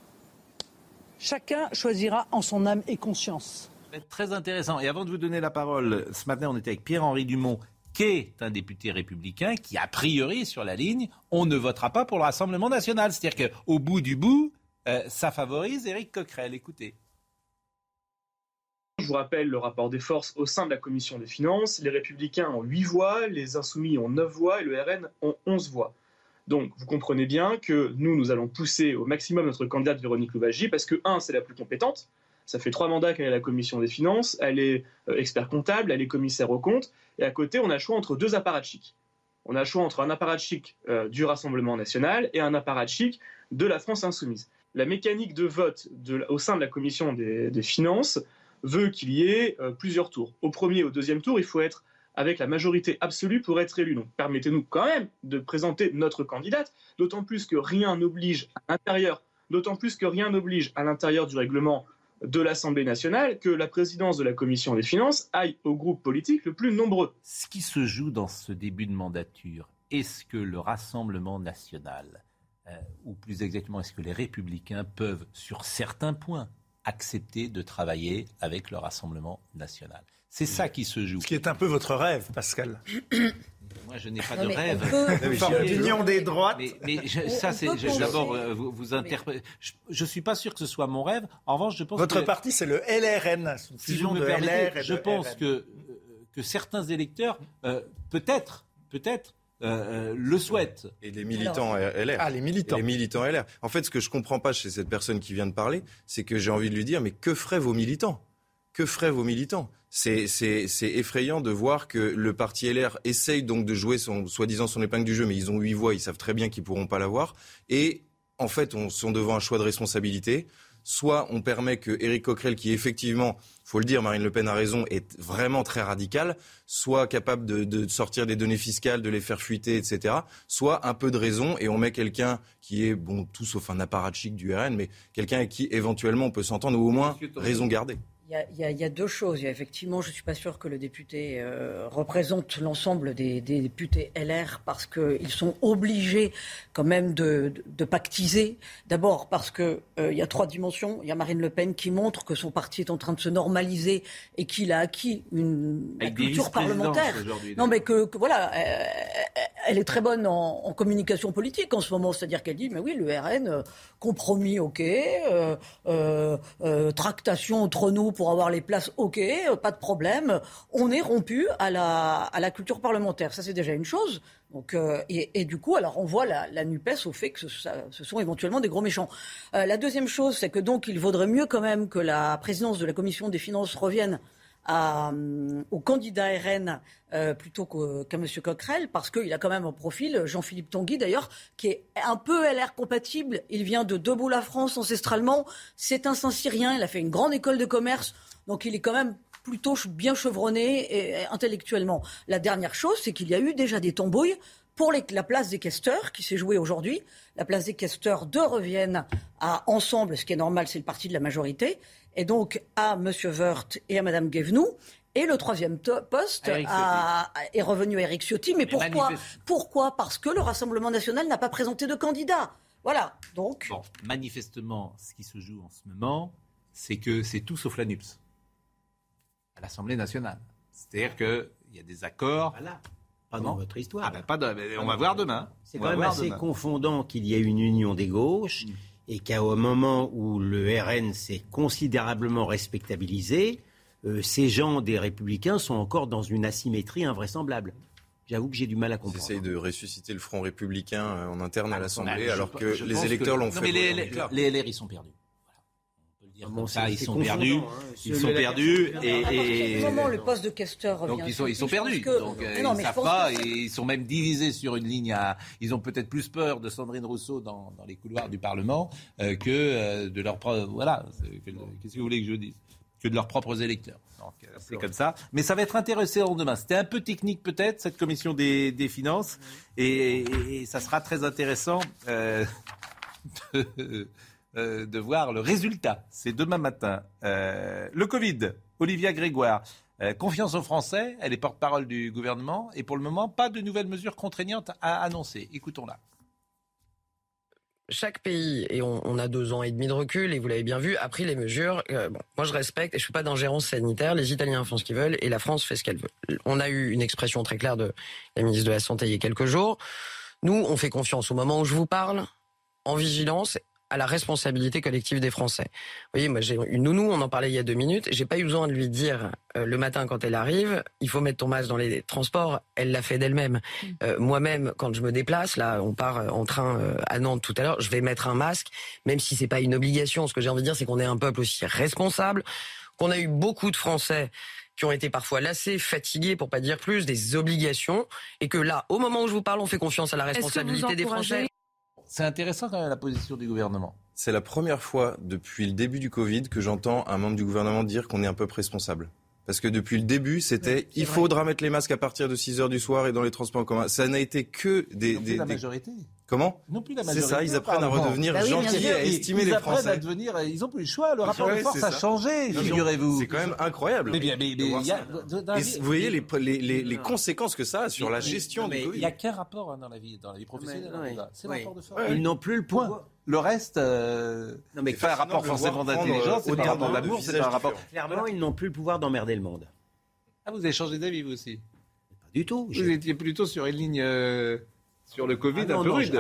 S9: Chacun choisira en son âme et conscience.
S2: Très intéressant. Et avant de vous donner la parole, ce matin, on était avec Pierre-Henri Dumont, qui est un député républicain, qui a priori est sur la ligne, on ne votera pas pour le Rassemblement national. C'est-à-dire qu'au bout du bout, ça favorise Éric Coquerel. Écoutez.
S14: Je vous rappelle le rapport des forces au sein de la Commission des finances. Les Républicains ont 8 voix, les Insoumis ont 9 voix et le RN ont 11 voix. Donc, vous comprenez bien que nous allons pousser au maximum notre candidate Véronique Louwagie parce que, c'est la plus compétente. Ça fait 3 mandats qu'elle est à la Commission des finances. Elle est expert comptable, elle est commissaire aux comptes. Et à côté, on a le choix entre 2 apparatchiks. On a le choix entre un apparatchik du Rassemblement national et un apparatchik de la France insoumise. La mécanique de vote au sein de la Commission des finances veut qu'il y ait plusieurs tours. Au premier et au deuxième tour, il faut être avec la majorité absolue pour être élu. Donc permettez-nous quand même de présenter notre candidate, d'autant plus que rien n'oblige à l'intérieur du règlement de l'Assemblée nationale que la présidence de la Commission des finances aille au groupe politique le plus nombreux.
S2: Ce qui se joue dans ce début de mandature, est-ce que le Rassemblement national, ou plus exactement, est-ce que les Républicains peuvent, sur certains points, accepter de travailler avec le Rassemblement national? C'est ça qui se joue.
S4: Ce qui est un peu votre rêve, Pascal.
S2: Moi, je n'ai pas de rêve.
S4: Une forme d'union des droites.
S2: D'abord, vous interprétez. Je ne suis pas sûr que ce soit mon rêve. En revanche, je pense
S4: votre parti, c'est le LRN.
S2: Si vous me permettez, je pense que certains électeurs, peut-être, le souhaitent.
S5: Et les militants LR.
S4: Ah, les militants.
S5: Et les militants LR. En fait, ce que je ne comprends pas chez cette personne qui vient de parler, c'est que j'ai envie de lui dire, mais que feraient vos militants ? Que feraient vos militants ? C'est effrayant de voir que le parti LR essaye donc de jouer soi-disant son épingle du jeu, mais ils ont 8 voix, ils savent très bien qu'ils ne pourront pas l'avoir. Et en fait, on sont devant un choix de responsabilité. Soit on permet que Éric Coquerel, qui effectivement, il faut le dire, Marine Le Pen a raison, est vraiment très radical, soit capable de sortir des données fiscales, de les faire fuiter, etc. Soit un peu de raison et on met quelqu'un qui est, tout sauf un apparatchik du RN, mais quelqu'un avec qui éventuellement on peut s'entendre ou au moins raison garder.
S9: Il y a 2 choses. Il y a effectivement, je ne suis pas sûr que le député représente l'ensemble des députés LR parce qu'ils sont obligés quand même de pactiser. D'abord parce qu'il y a 3 dimensions. Il y a Marine Le Pen qui montre que son parti est en train de se normaliser et qu'il a acquis une culture parlementaire. Non, mais voilà, elle est très bonne en communication politique en ce moment. C'est-à-dire qu'elle dit, mais oui, le RN, compromis, ok, tractation entre nous pour avoir les places, ok, pas de problème. On est rompu à la culture parlementaire. Ça, c'est déjà une chose. Donc, et du coup, alors on voit la NUPES au fait que ce sont éventuellement des gros méchants. La deuxième chose, c'est que donc il vaudrait mieux quand même que la présidence de la Commission des finances revienne au candidat RN plutôt qu'à M. Coquerel, parce qu'il a quand même un profil, Jean-Philippe Tanguy d'ailleurs, qui est un peu LR compatible. Il vient de Debout la France ancestralement. C'est un Saint-Cyrien. Il a fait une grande école de commerce. Donc il est quand même plutôt bien chevronné et intellectuellement. La dernière chose, c'est qu'il y a eu déjà des tambouilles pour la place des questeurs qui s'est jouée aujourd'hui. La place des questeurs reviennent à Ensemble, ce qui est normal, c'est le parti de la majorité, et donc à M. Woerth et à Mme Guévenoux. Et le 3e poste est revenu à Éric Ciotti. Mais pourquoi ? Parce que le Rassemblement national n'a pas présenté de candidat. Voilà. Donc.
S2: Bon, manifestement, ce qui se joue en ce moment, c'est que c'est tout sauf la NUPES à l'Assemblée nationale. C'est-à-dire qu'il y a des accords.
S3: Voilà. Pas dans votre histoire.
S2: On va voir demain.
S3: C'est quand même assez confondant qu'il y ait une union des gauches et qu'au moment où le RN s'est considérablement respectabilisé, ces gens des Républicains sont encore dans une asymétrie invraisemblable. J'avoue que j'ai du mal à comprendre.
S5: Ils essayent de ressusciter le Front républicain en interne à l'Assemblée, alors que les électeurs l'ont fait.
S2: Mais les LR, ils sont perdus. Comme ça, ils sont perdus. Ils sont perdus.
S9: Et moment le poste de questeur revient.
S2: Donc ils sont perdus. Donc ils ne savent pas. Et ils sont même divisés sur une ligne. Ils ont peut-être plus peur de Sandrine Rousseau dans les couloirs du Parlement que de leur. Voilà. Qu'est-ce que vous voulez que je dise ? que de leurs propres électeurs. Donc, c'est comme ça. Mais ça va être intéressant demain. C'était un peu technique peut-être, cette commission des finances. Et ça sera très intéressant de voir le résultat. C'est demain matin. Le Covid, Olivia Grégoire. Confiance aux Français, elle est porte-parole du gouvernement. Et pour le moment, pas de nouvelles mesures contraignantes à annoncer. Écoutons-la.
S15: Chaque pays, et on a 2 ans et demi de recul, et vous l'avez bien vu, a pris les mesures. Moi, je respecte et je ne fais pas d'ingérence sanitaire. Les Italiens font ce qu'ils veulent et la France fait ce qu'elle veut. On a eu une expression très claire de la ministre de la Santé il y a quelques jours. Nous, on fait confiance au moment où je vous parle, en vigilance, à la responsabilité collective des Français. Vous voyez, moi j'ai une nounou, on en parlait il y a 2 minutes, j'ai pas eu besoin de lui dire le matin quand elle arrive, il faut mettre ton masque dans les transports, elle l'a fait d'elle-même. Moi-même, quand je me déplace, là on part en train à Nantes tout à l'heure, je vais mettre un masque, même si c'est pas une obligation. Ce que j'ai envie de dire, c'est qu'on est un peuple aussi responsable, qu'on a eu beaucoup de Français qui ont été parfois lassés, fatigués, pour pas dire plus, des obligations, et que là, au moment où je vous parle, on fait confiance à la responsabilité des Français.
S2: C'est intéressant quand même la position du gouvernement.
S5: C'est la première fois depuis le début du Covid que j'entends un membre du gouvernement dire qu'on est un peuple responsable. Parce que depuis le début, c'était il faudra mettre les masques à partir de 6h du soir et dans les transports en commun. Ça n'a été que des...
S2: la majorité.
S5: Comment ?
S2: Non plus la majorité.
S5: C'est ça, ils apprennent à redevenir gentils, à estimer les Français.
S2: Ils apprennent à devenir, ils n'ont plus le choix, le rapport de force a changé, figurez-vous.
S5: C'est quand même incroyable.
S2: Vous
S5: voyez les conséquences que ça a sur la gestion du Covid.
S2: Il n'y a qu'un rapport dans la vie professionnelle. C'est le rapport de force.
S3: Ils n'ont plus le point.
S2: Le reste, c'est pas un rapport forcément d'intelligence, c'est pas un rapport d'amour, c'est pas un rapport...
S3: Clairement, ils n'ont plus le pouvoir d'emmerder le monde.
S2: Ah, vous avez changé d'avis, vous aussi ?
S3: Pas du tout.
S2: Vous étiez plutôt sur une ligne... sur le Covid, un peu rude.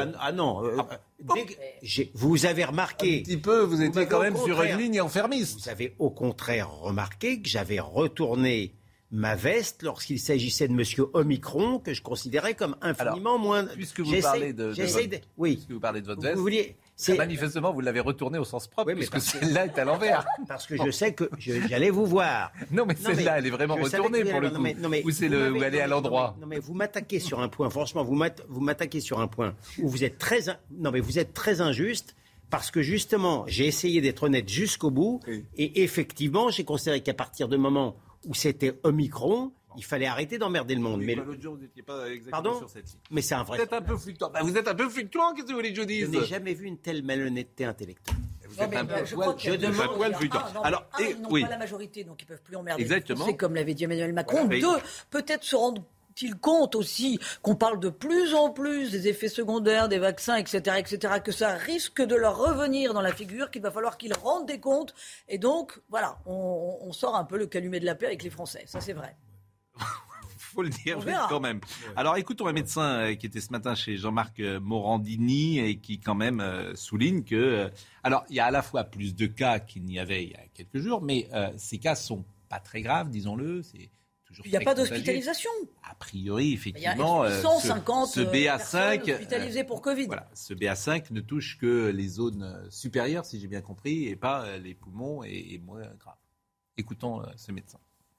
S3: Vous avez remarqué...
S2: Un petit peu, vous étiez quand même sur une ligne enfermiste.
S3: Vous avez au contraire remarqué que j'avais retourné ma veste lorsqu'il s'agissait de M. Omicron, que je considérais comme infiniment moins...
S2: Puisque vous parlez de votre veste, manifestement, vous l'avez retournée au sens propre, puisque celle-là est à l'envers.
S3: Parce que je sais que j'allais vous voir.
S2: Non, mais celle-là, elle est vraiment retournée pour le coup. Où elle est à l'endroit.
S3: Non, mais vous m'attaquez sur un point, franchement, vous m'attaquez sur un point où vous êtes très injuste. Parce que justement, j'ai essayé d'être honnête jusqu'au bout. Et effectivement, j'ai considéré qu'à partir du moment où c'était Omicron, il fallait arrêter d'emmerder le monde.
S2: Mais l'autre jour, vous n'étiez pas exactement sur cette ligne.
S3: Mais c'est un vrai...
S2: Vous êtes un peu fluctuant. Vous êtes un peu fluctuant, qu'est-ce que vous voulez que je dise ?
S3: Je n'ai jamais vu une telle malhonnêteté intellectuelle.
S2: Vous êtes un poil fluctuant.
S9: Alors, ils n'ont pas la majorité, donc ils ne peuvent plus emmerder.
S2: Exactement.
S9: C'est comme l'avait dit Emmanuel Macron. Peut-être se rendre-t-il compte aussi qu'on parle de plus en plus des effets secondaires, des vaccins, etc., que ça risque de leur revenir dans la figure, qu'il va falloir qu'ils rendent des comptes. Et donc, voilà, on sort un peu le calumet de la paix avec les Français. Ça, c'est vrai.
S2: Faut le dire quand même. Alors écoutons un médecin qui était ce matin chez Jean-Marc Morandini et qui quand même souligne que... alors il y a à la fois plus de cas qu'il n'y avait il y a quelques jours, mais ces cas sont pas très graves, disons-le. C'est toujours
S9: il n'y a pas d'hospitalisation.
S2: A priori, effectivement,
S9: il y a 150
S2: ce BA5
S9: hospitalisées pour Covid.
S2: Voilà, ce BA5 ne touche que les zones supérieures, si j'ai bien compris, et pas les poumons et moins grave. Écoutons ce médecin.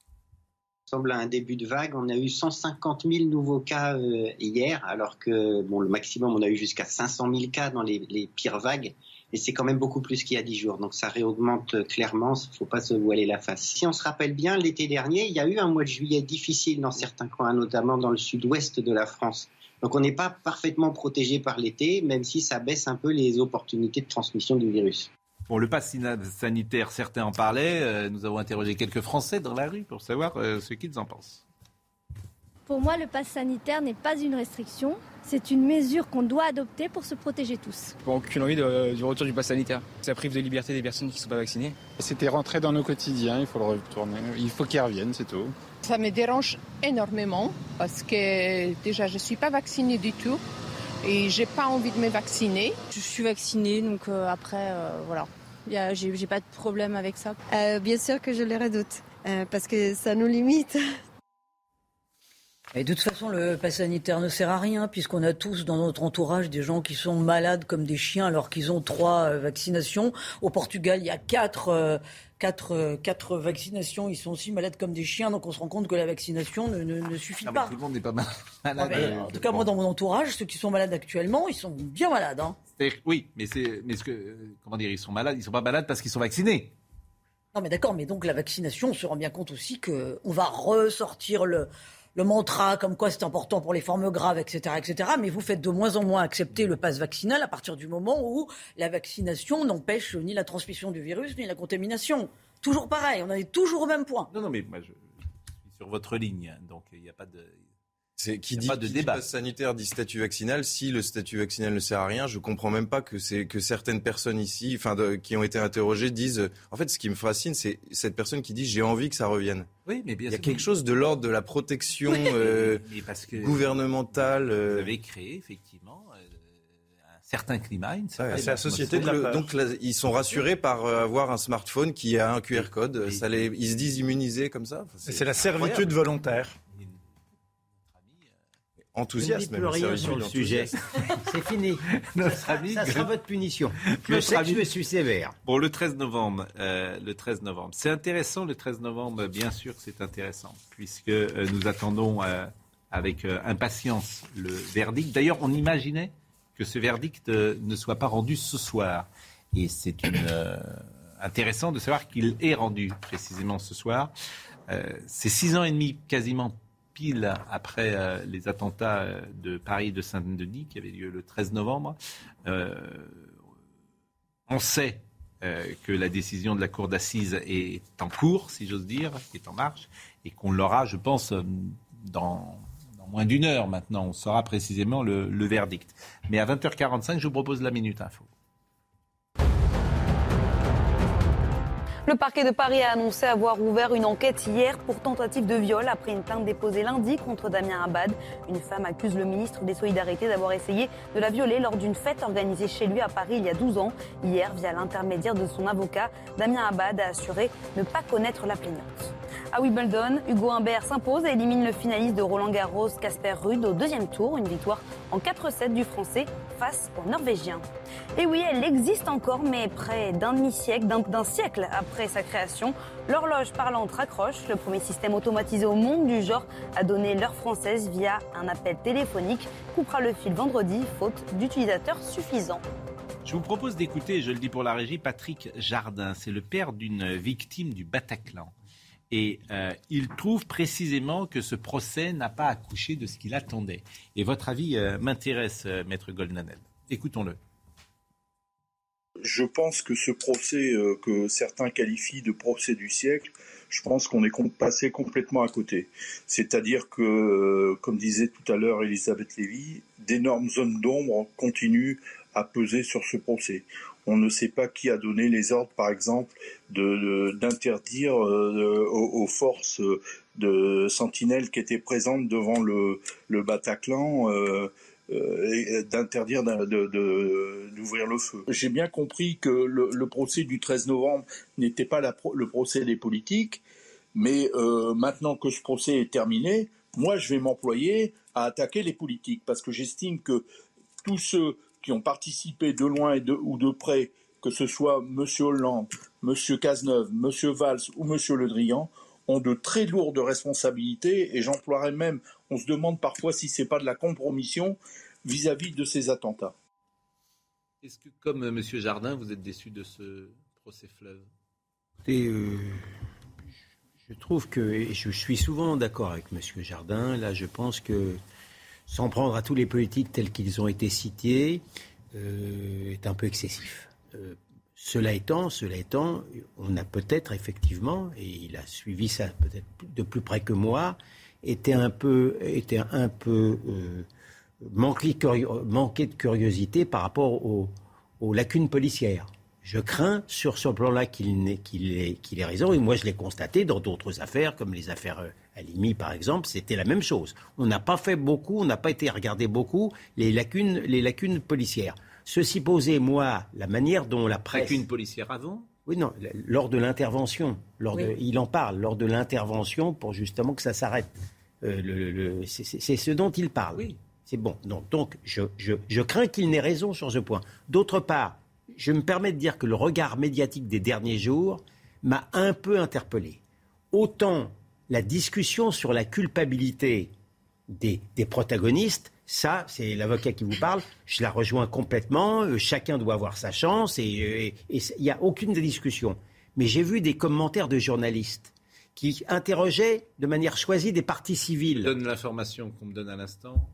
S16: Semble à un début de vague. On a eu 150 000 nouveaux cas hier, alors que le maximum, on a eu jusqu'à 500 000 cas dans les pires vagues. Et c'est quand même beaucoup plus qu'il y a 10 jours. Donc ça réaugmente clairement, il ne faut pas se voiler la face. Si on se rappelle bien, l'été dernier, il y a eu un mois de juillet difficile dans certains coins, notamment dans le sud-ouest de la France. Donc on n'est pas parfaitement protégé par l'été, même si ça baisse un peu les opportunités de transmission du virus.
S2: Bon, le pass sanitaire, certains en parlaient. Nous avons interrogé quelques Français dans la rue pour savoir ce qu'ils en pensent.
S17: Pour moi, le pass sanitaire n'est pas une restriction. C'est une mesure qu'on doit adopter pour se protéger tous.
S18: J'ai aucune envie du retour du pass sanitaire. Ça prive de liberté des personnes qui ne sont pas vaccinées.
S19: C'était rentré dans nos quotidiens, il faut le retourner. Il faut qu'il revienne, c'est tout.
S20: Ça me dérange énormément parce que déjà, je ne suis pas vaccinée du tout. Et j'ai pas envie de me vacciner.
S21: Je suis vaccinée, donc après, voilà. J'ai pas de problème avec ça.
S22: Bien sûr que je le redoute, parce que ça nous limite.
S9: Et de toute façon, le pass sanitaire ne sert à rien, puisqu'on a tous dans notre entourage des gens qui sont malades comme des chiens alors qu'ils ont 3 vaccinations. Au Portugal, il y a 4 vaccinations, ils sont aussi malades comme des chiens, donc on se rend compte que la vaccination ne suffit pas.
S2: Tout le monde n'est pas malade.
S9: En tout cas, moi, dans mon entourage, ceux qui sont malades actuellement, ils sont bien malades. Hein.
S2: Oui, mais comment dire, ils sont malades, ils sont pas malades parce qu'ils sont vaccinés.
S9: Non mais d'accord, mais donc la vaccination, on se rend bien compte aussi qu'on va ressortir le mantra comme quoi c'est important pour les formes graves, etc., etc. Mais vous faites de moins en moins accepter le pass vaccinal à partir du moment où la vaccination n'empêche ni la transmission du virus, ni la contamination. Toujours pareil, on en est toujours au même point.
S2: Non, mais moi je suis sur votre ligne, donc il n'y a pas de...
S5: Qui dit passe sanitaire dit statut vaccinal. Si le statut vaccinal ne sert à rien, je comprends même pas que certaines personnes ici, qui ont été interrogées, disent. En fait, ce qui me fascine, c'est cette personne qui dit j'ai envie que ça revienne.
S2: Oui, mais bien
S5: il y a quelque chose de l'ordre de la protection gouvernementale.
S2: Vous avez créé effectivement un certain climat.
S5: C'est la société de la peur. Donc là, ils sont rassurés par avoir un smartphone qui a un QR code. Ils se disent immunisés comme ça.
S4: C'est la servitude volontaire.
S5: Enthousiasme,
S3: je ne dis plus rien sur le sujet. C'est fini. Ça sera votre punition. Je sais que je suis sévère.
S2: Bon, le 13 novembre. C'est intéressant, le 13 novembre, bien sûr que c'est intéressant, puisque nous attendons avec impatience le verdict. D'ailleurs, on imaginait que ce verdict ne soit pas rendu ce soir. Et c'est intéressant de savoir qu'il est rendu précisément ce soir. C'est 6 ans et demi quasiment pile après les attentats de Paris et de Saint-Denis qui avaient lieu le 13 novembre. On sait que la décision de la cour d'assises est en cours, si j'ose dire, est en marche, et qu'on l'aura, je pense, dans moins d'une heure maintenant. On saura précisément le verdict. Mais à 20h45, je vous propose la Minute Info.
S6: Le parquet de Paris a annoncé avoir ouvert une enquête hier pour tentative de viol après une plainte déposée lundi contre Damien Abad. Une femme accuse le ministre des Solidarités d'avoir essayé de la violer lors d'une fête organisée chez lui à Paris il y a 12 ans. Hier, via l'intermédiaire de son avocat, Damien Abad a assuré ne pas connaître la plaignante. À Wimbledon, Hugo Humbert s'impose et élimine le finaliste de Roland-Garros, Casper Ruud, au deuxième tour. Une victoire en 4-7 du Français face au Norvégien. Et oui, elle existe encore, mais près d'un siècle après sa création, l'horloge parlante raccroche. Le premier système automatisé au monde du genre a donné l'heure française via un appel téléphonique. Coupera le fil vendredi, faute d'utilisateurs suffisants.
S2: Je vous propose d'écouter, je le dis pour la régie, Patrick Jardin. C'est le père d'une victime du Bataclan. Et il trouve précisément que ce procès n'a pas accouché de ce qu'il attendait. Et votre avis m'intéresse, Maître Goldnadel. Écoutons-le.
S1: Je pense que ce procès que certains qualifient de procès du siècle, je pense qu'on est passé complètement à côté. C'est-à-dire que, comme disait tout à l'heure Elisabeth Lévy, d'énormes zones d'ombre continuent à peser sur ce procès. On ne sait pas qui a donné les ordres, par exemple, d'interdire aux forces de sentinelles qui étaient présentes devant le Bataclan d'interdire d'ouvrir le feu. J'ai bien compris que le procès du 13 novembre n'était pas le procès des politiques, mais maintenant que ce procès est terminé, moi je vais m'employer à attaquer les politiques, parce que j'estime que tous ceux qui ont participé de loin ou de près, que ce soit M. Hollande, M. Cazeneuve, M. Valls ou M. Le Drian, ont de très lourdes responsabilités, et j'emploierais même, on se demande parfois si c'est pas de la compromission vis-à-vis de ces attentats.
S2: Est-ce que, comme M. Jardin, vous êtes déçu de ce procès fleuve ?
S3: Et je trouve que, et je suis souvent d'accord avec M. Jardin, là je pense que s'en prendre à tous les politiques tels qu'ils ont été cités est un peu excessif. Cela étant, on a peut-être effectivement, et il a suivi ça peut-être de plus près que moi, était un peu manqué de curiosité par rapport aux lacunes policières. Je crains sur ce plan-là qu'il ait raison, et moi je l'ai constaté dans d'autres affaires, comme les affaires Halimi par exemple, c'était la même chose. On n'a pas fait beaucoup, on n'a pas été regarder beaucoup les lacunes policières. Ceci posé, moi, la manière dont la presse...
S2: Lacunes policières avant ?
S3: Oui, non, lors de l'intervention. Il en parle, lors de l'intervention, pour justement que ça s'arrête. C'est ce dont il parle.
S2: Oui.
S3: C'est bon. Donc, je crains qu'il n'ait raison sur ce point. D'autre part, je me permets de dire que le regard médiatique des derniers jours m'a un peu interpellé. Autant la discussion sur la culpabilité des protagonistes, ça, c'est l'avocat qui vous parle, je la rejoins complètement, chacun doit avoir sa chance et il n'y a aucune discussion. mais j'ai vu des commentaires de journalistes qui interrogeaient de manière choisie des partis civils.
S2: Je donne l'information qu'on me donne à l'instant.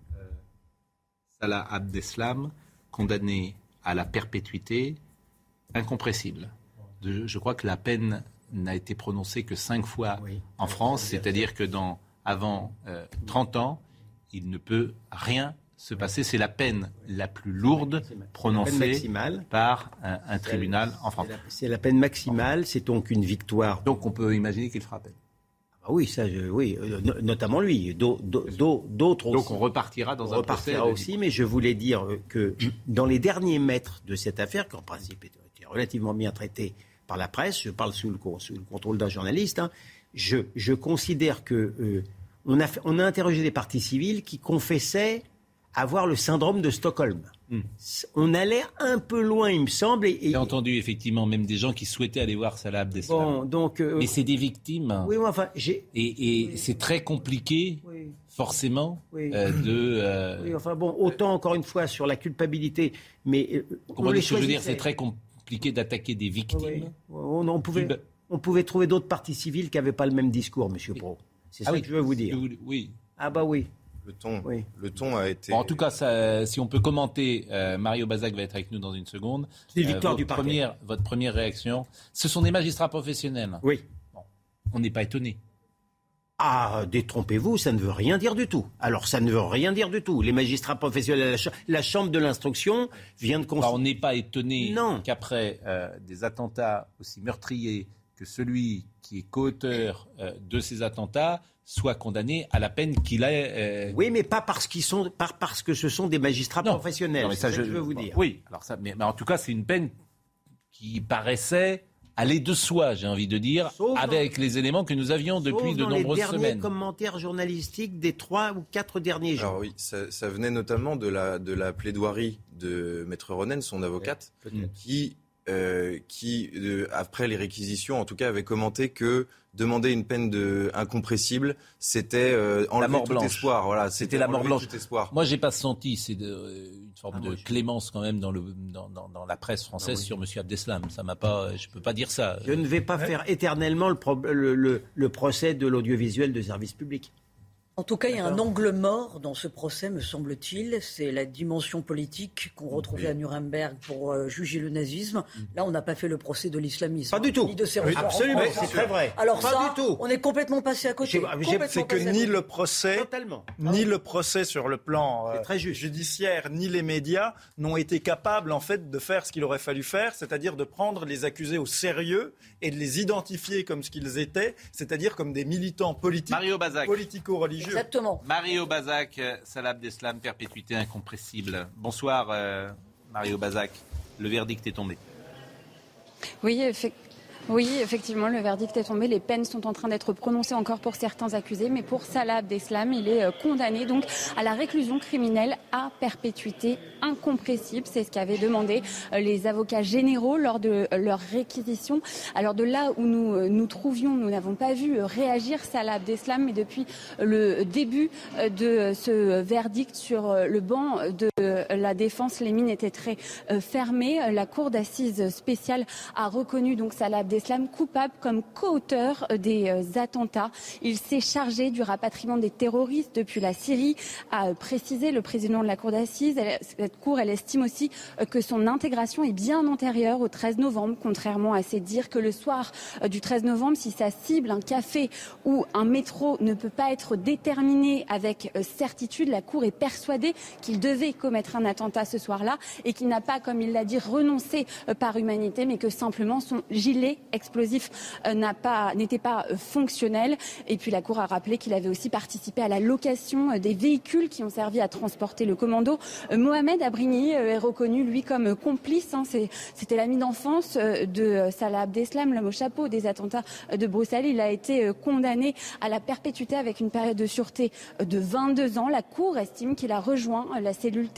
S2: Salah Abdeslam, condamné à la perpétuité, incompressible. Je crois que la peine n'a été prononcée que 5 fois en France, c'est-à-dire que avant 30 ans, il ne peut rien se passer. C'est la peine la plus lourde prononcée par un tribunal en France.
S3: C'est la peine maximale, c'est donc une victoire.
S2: Donc on peut imaginer qu'il fera appel.
S3: Oui, notamment lui, d'autres aussi.
S2: Donc on repartira dans un procès.
S3: Aussi, mais je voulais dire que dans les derniers mètres de cette affaire, qui en principe était relativement bien traitée par la presse, je parle sous le contrôle d'un journaliste, je considère que on a interrogé des partis civils qui confessaient avoir le syndrome de Stockholm. On allait un peu loin, il me semble.
S2: J'ai entendu effectivement même des gens qui souhaitaient aller voir Salah Abdeslam. Mais c'est des victimes.
S3: Oui, enfin,
S2: et c'est très compliqué, forcément, de...
S3: Oui, enfin bon, autant encore une fois sur la culpabilité, mais...
S2: Comment je veux dire, c'est très compliqué d'attaquer des victimes.
S3: On pouvait trouver d'autres partis civils qui n'avaient pas le même discours, M. Pro. C'est ça que je veux vous dire.
S2: Oui.
S3: Ah bah oui.
S5: Le ton a été...
S2: Bon, en tout cas, si on peut commenter, Mario Bazac va être avec nous dans une seconde.
S3: C'est victoire du parquet.
S2: Votre première réaction, ce sont des magistrats professionnels.
S3: Oui.
S2: Bon, on n'est pas étonné.
S3: Ah, détrompez-vous, ça ne veut rien dire du tout. Alors, ça ne veut rien dire du tout. Les magistrats professionnels, la Chambre de l'instruction vient de constater...
S2: On n'est pas étonné qu'après des attentats aussi meurtriers que celui qui est co-auteur de ces attentats soit condamné à la peine qu'il a.
S3: Oui, mais pas parce que ce sont des magistrats professionnels.
S2: Non,
S3: c'est ça que je veux vous dire.
S2: Oui, alors ça, mais en tout cas, c'est une peine qui paraissait aller de soi, j'ai envie de dire, avec les éléments que nous avions depuis de nombreuses semaines.
S3: Les derniers commentaires journalistiques des 3 ou 4 derniers jours.
S5: Alors oui, ça venait notamment de la plaidoirie de Maître Ronen, son avocate, qui après les réquisitions, en tout cas, avait commenté que demander une peine incompressible, c'était enlever tout espoir. Voilà,
S2: c'était la mort blanche. Moi, j'ai pas senti, c'est une forme de clémence quand même dans la presse française sur M. Abdeslam. Ça m'a pas, je peux pas dire ça.
S3: Je ne vais pas faire éternellement le procès de l'audiovisuel de service public.
S9: En tout cas, il y a un angle mort dans ce procès, me semble-t-il. C'est la dimension politique qu'on retrouvait à Nuremberg pour juger le nazisme. Là, on n'a pas fait le procès de l'islamisme.
S3: Pas du tout.
S9: Ni de ses
S3: Absolument, c'est très vrai.
S9: Alors
S3: pas du tout.
S9: On est complètement passé à côté.
S4: C'est que ni le procès sur le plan judiciaire, ni les médias n'ont été capables, en fait, de faire ce qu'il aurait fallu faire, c'est-à-dire de prendre les accusés au sérieux et de les identifier comme ce qu'ils étaient, c'est-à-dire comme des militants politiques, politico-religieux.
S9: Exactement.
S2: Mario Bazac, Salah Abdeslam, perpétuité incompressible. Bonsoir Mario Bazac, le verdict est tombé.
S8: Oui, effectivement, le verdict est tombé. Les peines sont en train d'être prononcées encore pour certains accusés, mais pour Salah Abdeslam, il est condamné donc à la réclusion criminelle à perpétuité incompressible. C'est ce qu'avaient demandé les avocats généraux lors de leur réquisition. Alors de là où nous trouvions, nous n'avons pas vu réagir Salah Abdeslam, mais depuis le début de ce verdict sur le banc de la défense, les mines étaient très fermées. La cour d'assises spéciale a reconnu donc Salah Abdeslam coupable comme co-auteur des attentats. Il s'est chargé du rapatriement des terroristes depuis la Syrie, a précisé le président de la cour d'assises. Cette cour, elle estime aussi que son intégration est bien antérieure au 13 novembre, contrairement à ses dires que le soir du 13 novembre, si sa cible, un café ou un métro, ne peut pas être déterminée avec certitude, la cour est persuadée qu'il devait commettre un attentat ce soir-là et qu'il n'a pas, comme il l'a dit, renoncé par humanité, mais que simplement son gilet explosif n'était pas fonctionnel. Et puis la cour a rappelé qu'il avait aussi participé à la location des véhicules qui ont servi à transporter le commando. Mohamed Abrigny est reconnu, lui, comme complice. C'était l'ami d'enfance de Salah Abdeslam, l'homme au chapeau des attentats de Bruxelles. Il a été condamné à la perpétuité avec une période de sûreté de 22 ans. La cour estime qu'il a rejoint la cellule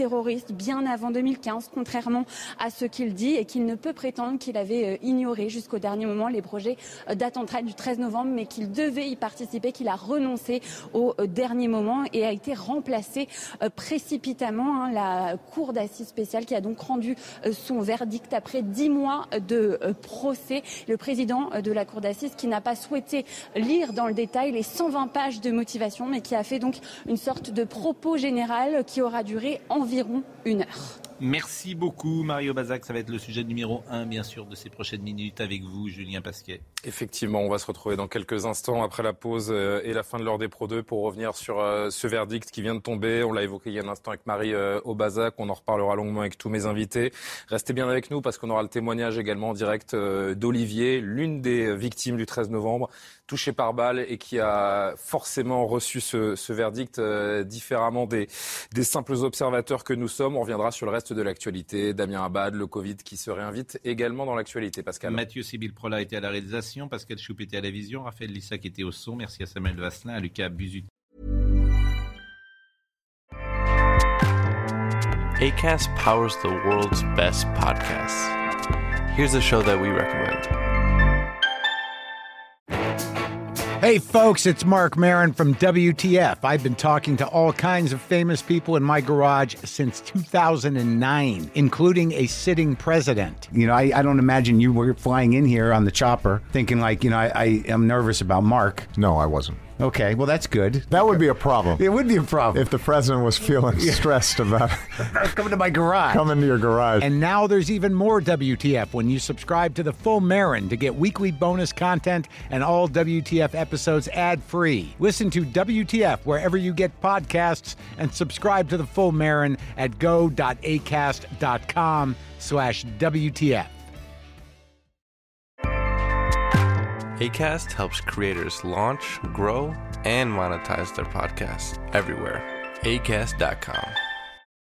S8: terroriste bien avant 2015, contrairement à ce qu'il dit, et qu'il ne peut prétendre qu'il avait ignoré jusqu'au dernier moment les projets d'attentat du 13 novembre, mais qu'il devait y participer, qu'il a renoncé au dernier moment et a été remplacé précipitamment. La cour d'assises spéciale qui a donc rendu son verdict après 10 mois de procès. Le président de la cour d'assises qui n'a pas souhaité lire dans le détail les 120 pages de motivation, mais qui a fait donc une sorte de propos général qui aura duré environ 1 heure.
S2: Merci beaucoup Mario Bazac, ça va être le sujet numéro 1 bien sûr de ces prochaines minutes avec vous Julien Pasquet.
S11: Effectivement, on va se retrouver dans quelques instants après la pause et la fin de l'heure des Pro 2 pour revenir sur ce verdict qui vient de tomber. On l'a évoqué il y a un instant avec Marie Aubazac, on en reparlera longuement avec tous mes invités. Restez bien avec nous parce qu'on aura le témoignage également en direct d'Olivier, l'une des victimes du 13 novembre, touchée par balle et qui a forcément reçu ce verdict différemment des simples observateurs que nous sommes. On reviendra sur le reste de l'actualité. Damien Abad, le Covid qui se réinvite également dans l'actualité. Pascal.
S2: Mathieu Sibyl-Prola était à la réalisation, Pascal Choup était à la vision, Raphaël Lissac était au son. Merci à Samuel Vasselin, à Lucas Buzut.
S12: Acast powers the world's best podcasts. Here's a show that we recommend.
S23: Hey folks, it's Mark Maron from WTF. I've been talking to all kinds of famous people in my garage since 2009, including a sitting president. You know, I don't imagine you were flying in here on the chopper thinking like, you know, I am nervous about Mark.
S24: No, I wasn't.
S23: Okay, well, that's good.
S24: That would be a problem.
S23: It would be a problem.
S24: If the president was feeling stressed about
S23: coming to my garage.
S24: Coming to your garage.
S23: And now there's even more WTF when you subscribe to the Full Marin to get weekly bonus content and all WTF episodes ad-free. Listen to WTF wherever you get podcasts and subscribe to the Full Marin at go.acast.com/WTF.
S12: Acast helps creators launch, grow, and monetize their podcasts everywhere. Acast.com.